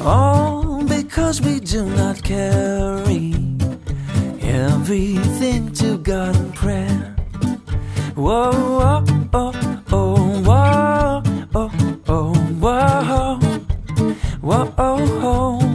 All because we do not carry everything to God in prayer. Whoa, whoa, oh, oh, whoa, oh, oh, whoa, whoa, oh, oh.